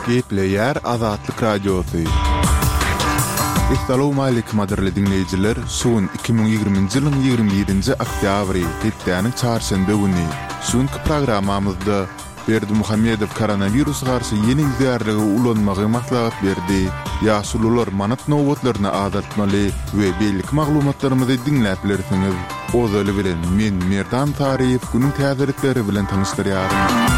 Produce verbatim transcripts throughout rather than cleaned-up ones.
Gepleyer Azatlyk Radiosu. Assalamu alaykum maderli dinleyijiler. Şuun iki bin ýygrymynjy ýylyň ýygrimi ýedinji oktýabry, Gepleýäniň çarşamba güni. Şuňky programmamyzda Berdi Muhammedow koronavirus garşy ýeni zärligi ulanmagy maslahat berdi. Ýaşulular manat nowatlaryna adatmaly we bellik maglumatlarymyzy dinläp bilersiňiz. Ozaly bilen men Merdan Taryýew günüň täzelikleri bilen tanışdyrýarym.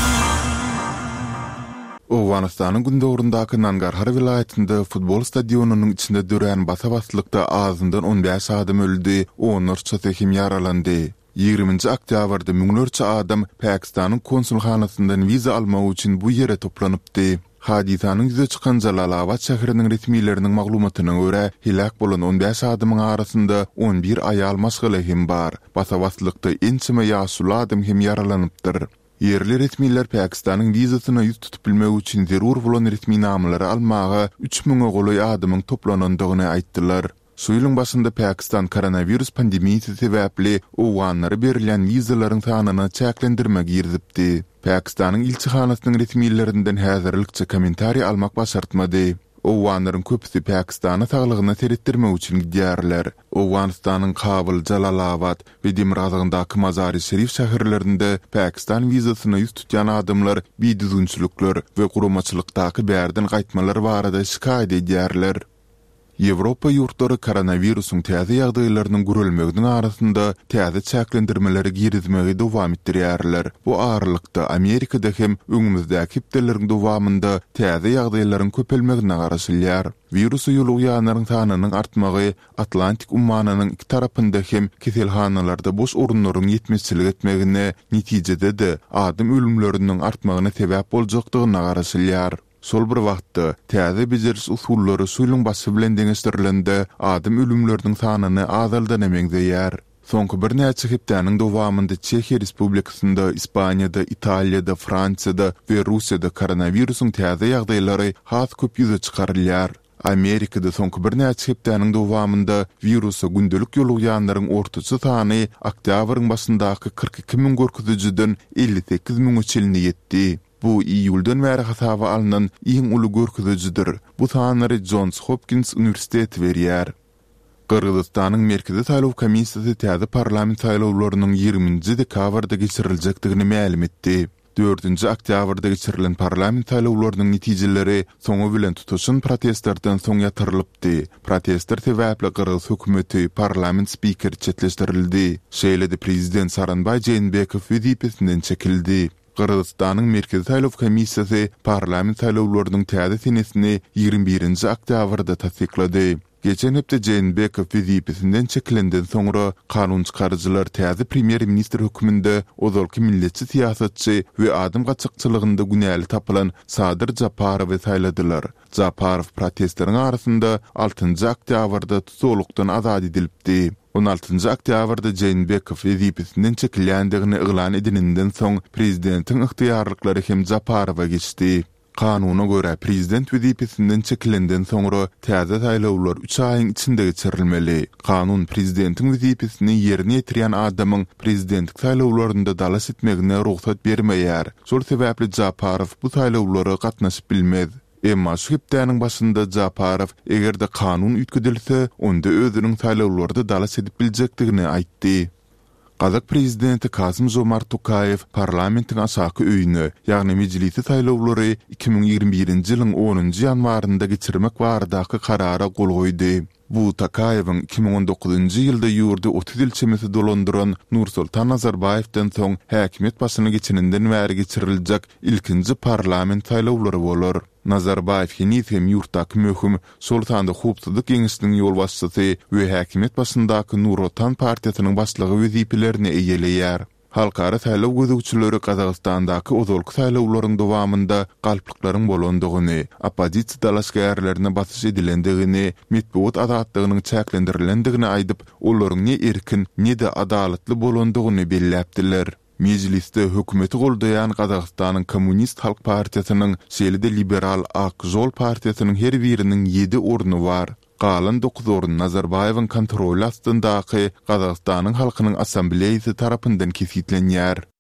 Owganystanyň gündogrundaky Nangarhar vilayetinde futbol stadionunyň içinde dören basa-baslykda azyndan on beş adam öldü, onlarça tekim yaralandy. ýygrimi oktýabrda müňlerçe adam Pakistanyň konsulxanasyndan wiza almak üçin bu ýere toplanypdy. Hadisanyň ýüze çykan Jalalabad şäheriniň resmiýetleriniň maglumatyna görä, hilak bolan on beş adamyň arasynda on bir aýal maşgala hem bar. Basa-baslykda ençime ýaşuly adam hem yaralanypdyr. Yerli resmiýetler Pakistanyň wizasyna ýüz tutup bilmek üçin zerur bolan resmi namlary almaga üç miňe goly adamyň toplanandygyny aýtdylar. Şu ýylyň başynda Pakistan koronavirus pandemiýasy sebäpli owganlary berilen wizalaryň sanyny çäklendirmek ýerdipdi. Pakistanyň ilçihanasynyň resmiýetlerinden häzirlikçe kommentariýa almak başartmady. Owganlaryň köpüsi Pakistana saglygyny seretdirmek üçin gidýärler. Owganystanyň Kabul, Jalalabad we Dimrazagyndaky Mazar-ı Şerif şäherlerinde Pakistan wizasyna ýüz tutýan adamlar biýdüzünçülükler we gurumaçylykdaky bärden gaýtmalar barada şikaýet edýärler. Ýewropa ýurtlary koronawirusyň täze ýagdaýlarynyň görülmeginiň arasynda täze çäklendirmeleri girizmegi dowam etdirýärler. Bu aralykda Amerikada hem öňümüzdäki hepdeleriň dowamında täze ýagdaýlaryň köpelmegine garaşylýar. Virusy ýolugýanlaryň sanynyň artmagy Atlantik ummanynyň iki tarapynda hem keselhanalarda boş orunlaryň ýetmezçilik etmegine, netijede de adam ölümleriniň artmagyna sebäp boljakdygyna garaşylýar. Sol bir wagtda täze bijeris usullary suýlyň basy bilen deňeşdirilende adam ölümleriniň sanyny azaldan emegdeýär. Soňky bir näçe hepdeniň dowamında Çekiýa Respublikasynda, Ispaniýada, Italiýada, Fransiýada we Russiýada koronawirusyň täze ýagdaýlary has köp ýüze çykarylýar. Amerikada soňky bir näçe hepdeniň dowamında virusy gündelik ýolugýanlaryň ortaçy sany oktýabryň başyndaky kırk iki miň görkezijiden elli sekiz miň çelini ýetdi. Bu iýuldan bäri hasaba alynan iň uly görkezijidir. Bu sanary Johns Hopkins Üniversiteti berýär. Kırgızstanyň Merkezi Saýlaw Komissiýasy täze parlament saýlawlarynyň ýygrimi dekabrda geçiriljekdigini ma'lum etdi. dördünji oktýabrda geçirilen parlament saýlawlarynyň netijeleri soňu bilen tutuşan protestlerden soň ýatyrylypdy. Protestler sebäpli Kırgız hökümeti parlament spikeri çetleşdirildi. Şeýle-de prezident Saranbay Jeenbekow wezipesinden çekildi. Kırgızstanyň Merkezi Saýlaw Komissiýasy parlament saýlawlarynyň täze senesini ýygrimi birinji oktýabrda tasdiklady. Geçen hepde Jeenbekow wezipesinden çekilenden soňra kanun çykarjylar täze premier ministr höküminde ozalky milletçi siýasatçy we adam gaçykçylygynda günäli tapylan Sadyr Japarowy saýladylar. Japarow protestleriň arasynda altynjy oktýabrda tutulukdan azad edilipdi. on altıncı oktýabrda Jeenbekow wezipesinden çekilýändigini eglan edilenden soň prezidentiň ygtyýarlyklary hem Japarowa geçdi. Kanuna göre prezident wezipesinden çekilenden soňra täze saýlawlar üç aýyň içinde geçirilmeli. Kanun prezidentin wezipesini ýerine ýetirýän adamyň prezidentlik saýlawlarynda dalas etmegine ruhsat bermeýär. Şol sebäpli Japarow bu saýlawlara gatnaşyp bilmez. Emma şu hepdeniň başynda Japarow egerde kanun üýtgedilse, onda özüniň saýlawlarda dalas edip biljekdigini aýtdy. Kazak prezidenti Kasym-Jomart Tokayew parlamentiň aşaky öýüne, ýagny mejlisi saýlawlary iki bin ýygrimi birinji ýylyň onunji ýanwarynda geçirmek baradaky karara gol goýdy. Bu Tokayewiň iki bin on dokuzunji ýylda ýurda otuz ilçemesi dolandyran Nursultan Nazarbaýewden soň häkimet başyna geçeninden bäri geçiriljek ilkinji parlament saýlawlary bolar. Nazarbayew henüz hem ýurtdaky möhüm Sultanda Hupsuzlyk Geňişiniň ýolbaşçysy we häkimet başyndaky Nursultan partiýasynyň başlygy wezipelerini eýeleýär. Halkara saýlaw gözegçileri Kazakstandaky ozalky saýlawlaryň dowamında galplyklaryň bolandygyny, opozisiýa dalaşgärlerine basyş edilendigini, medeniýet azatlygynyň çäklendirilenddigini aýdyp, olaryň ne erkin, ne de adalatly bolandygyny belläpdiler. Meclisde hökümeti goldayan Kazakstanyň Kommunist Halk Partiýasynyň, şeýle-de Liberal Ak Jol Partiýasynyň her biriniň ýedi orny bar. Galan dokuz orun Nazarbayewiň kontroly astyndaky Kazakstanyň halkynyň assambleýasy tarapyndan kesitlenýär.